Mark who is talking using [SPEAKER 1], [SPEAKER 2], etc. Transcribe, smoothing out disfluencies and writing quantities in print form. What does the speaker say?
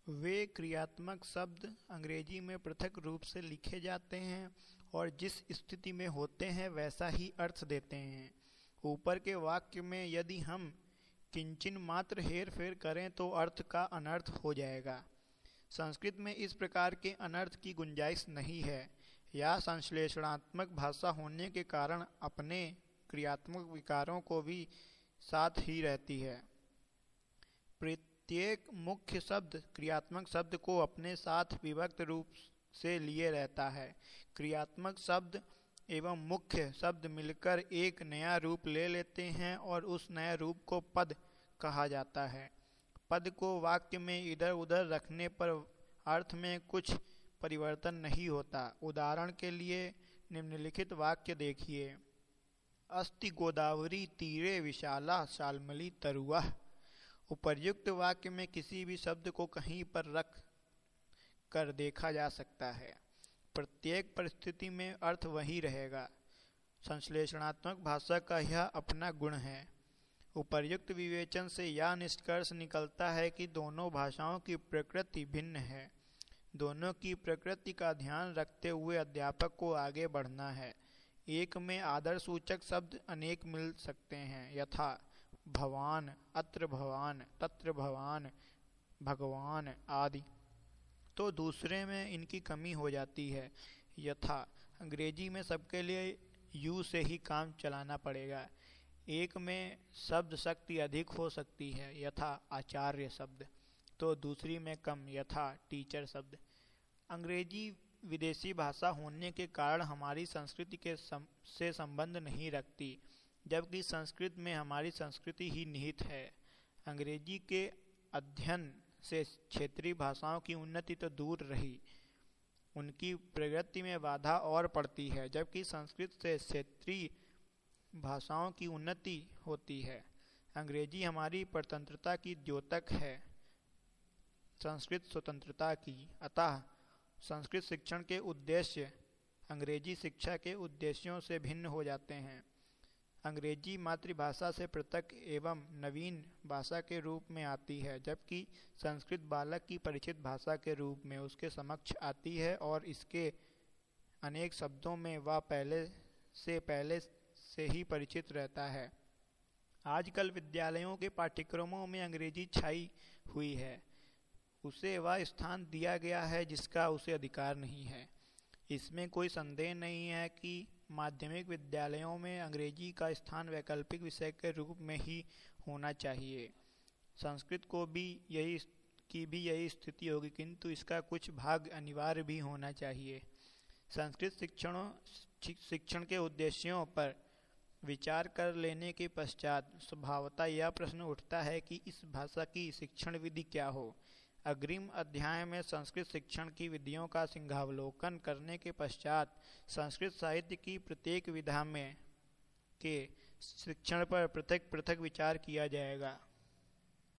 [SPEAKER 1] वे क्रियात्मक शब्द अंग्रेजी में पृथक रूप से लिखे जाते हैं और जिस स्थिति में होते हैं वैसा ही अर्थ देते हैं। ऊपर के वाक्य में यदि हम किंचिन मात्र हेर फेर करें तो अर्थ का अनर्थ हो जाएगा। संस्कृत में इस प्रकार के अनर्थ की गुंजाइश नहीं है। यह संश्लेषणात्मक भाषा होने के कारण अपने क्रियात्मक विकारों को भी साथ ही रहती है। प्रत्येक मुख्य शब्द क्रियात्मक शब्द को अपने साथ विभक्त रूप से लिए रहता है। क्रियात्मक शब्द एवं मुख्य शब्द मिलकर एक नया रूप ले लेते हैं और उस नए रूप को पद कहा जाता है। पद को वाक्य में इधर उधर रखने पर अर्थ में कुछ परिवर्तन नहीं होता। उदाहरण के लिए निम्नलिखित वाक्य देखिए। अस्ति गोदावरी तीरे विशाला शाल्मली तरुआ। उपर्युक्त वाक्य में किसी भी शब्द को कहीं पर रख कर देखा जा सकता है। प्रत्येक परिस्थिति में अर्थ वही रहेगा। संश्लेषणात्मक भाषा का यह अपना गुण है। उपर्युक्त विवेचन से यह निष्कर्ष निकलता है कि दोनों भाषाओं की प्रकृति भिन्न है। दोनों की प्रकृति का ध्यान रखते हुए अध्यापक को आगे बढ़ना है। एक में आदरसूचक शब्द अनेक मिल सकते हैं, यथा भवान, अत्र भवान, तत्र भवान, भगवान आदि, तो दूसरे में इनकी कमी हो जाती है, यथा अंग्रेजी में सबके लिए यू से ही काम चलाना पड़ेगा। एक में शब्द शक्ति अधिक हो सकती है, यथा आचार्य शब्द, तो दूसरी में कम, यथा टीचर शब्द। अंग्रेजी विदेशी भाषा होने के कारण हमारी संस्कृति से संबंध नहीं रखती, जबकि संस्कृत में हमारी संस्कृति ही निहित है। अंग्रेजी के अध्ययन से क्षेत्रीय भाषाओं की उन्नति तो दूर रही, उनकी प्रगति में बाधा और पड़ती है, जबकि संस्कृत से क्षेत्रीय भाषाओं की उन्नति होती है। अंग्रेजी हमारी परतंत्रता की द्योतक है, संस्कृत स्वतंत्रता की। अतः संस्कृत शिक्षण के उद्देश्य अंग्रेजी शिक्षा के उद्देश्यों से भिन्न हो जाते हैं। अंग्रेजी मातृभाषा से पृथक एवं नवीन भाषा के रूप में आती है, जबकि संस्कृत बालक की परिचित भाषा के रूप में उसके समक्ष आती है और इसके अनेक शब्दों में वह पहले से ही परिचित रहता है। आजकल विद्यालयों के पाठ्यक्रमों में अंग्रेजी छाई हुई है, उसे वह स्थान दिया गया है जिसका उसे अधिकार नहीं है। इसमें कोई संदेह नहीं है कि माध्यमिक विद्यालयों में अंग्रेजी का स्थान वैकल्पिक विषय के रूप में ही होना चाहिए। संस्कृत को भी यही स्थिति होगी, किंतु इसका कुछ भाग अनिवार्य भी होना चाहिए। संस्कृत शिक्षण के उद्देश्यों पर विचार कर लेने के पश्चात स्वभावतः यह प्रश्न उठता है कि इस भाषा की शिक्षण विधि क्या हो। अग्रिम अध्याय में संस्कृत शिक्षण की विधियों का सिंहावलोकन करने के पश्चात संस्कृत साहित्य की प्रत्येक विधा में के शिक्षण पर पृथक पृथक विचार किया जाएगा।